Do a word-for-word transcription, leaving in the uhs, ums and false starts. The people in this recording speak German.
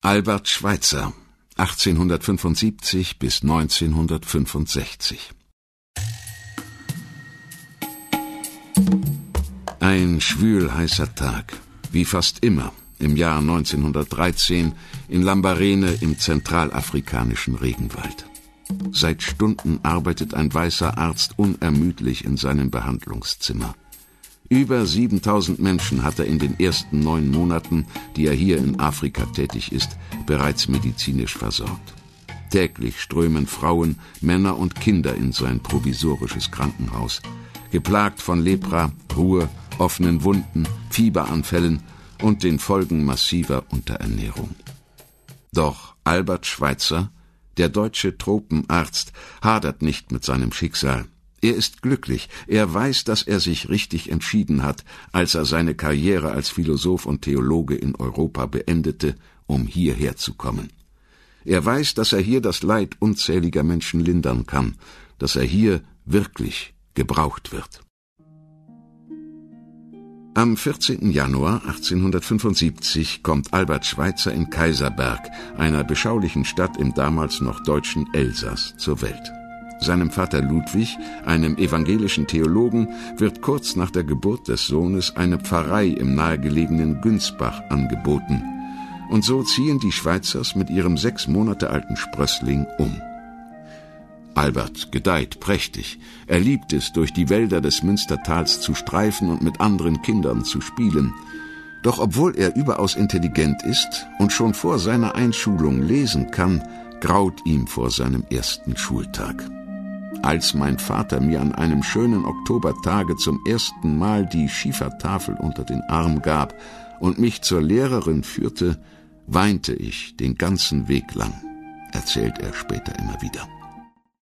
Albert Schweitzer, achtzehnhundertfünfundsiebzig bis neunzehnhundertfünfundsechzig. Ein schwülheißer Tag, wie fast immer im Jahr neunzehnhundertdreizehn in Lambarene im zentralafrikanischen Regenwald. Seit Stunden arbeitet ein weißer Arzt unermüdlich in seinem Behandlungszimmer. Über siebentausend Menschen hat er in den ersten neun Monaten, die er hier in Afrika tätig ist, bereits medizinisch versorgt. Täglich strömen Frauen, Männer und Kinder in sein provisorisches Krankenhaus, geplagt von Lepra, Ruhr, offenen Wunden, Fieberanfällen und den Folgen massiver Unterernährung. Doch Albert Schweitzer, der deutsche Tropenarzt, hadert nicht mit seinem Schicksal. Er ist glücklich, er weiß, dass er sich richtig entschieden hat, als er seine Karriere als Philosoph und Theologe in Europa beendete, um hierher zu kommen. Er weiß, dass er hier das Leid unzähliger Menschen lindern kann, dass er hier wirklich gebraucht wird. Am vierzehnten Januar achtzehnhundertfünfundsiebzig kommt Albert Schweitzer in Kaiserberg, einer beschaulichen Stadt im damals noch deutschen Elsass, zur Welt. Seinem Vater Ludwig, einem evangelischen Theologen, wird kurz nach der Geburt des Sohnes eine Pfarrei im nahegelegenen Günzbach angeboten. Und so ziehen die Schweitzers mit ihrem sechs Monate alten Sprössling um. Albert gedeiht prächtig. Er liebt es, durch die Wälder des Münstertals zu streifen und mit anderen Kindern zu spielen. Doch obwohl er überaus intelligent ist und schon vor seiner Einschulung lesen kann, graut ihm vor seinem ersten Schultag. Als mein Vater mir an einem schönen Oktobertage zum ersten Mal die Schiefertafel unter den Arm gab und mich zur Lehrerin führte, weinte ich den ganzen Weg lang, erzählt er später immer wieder.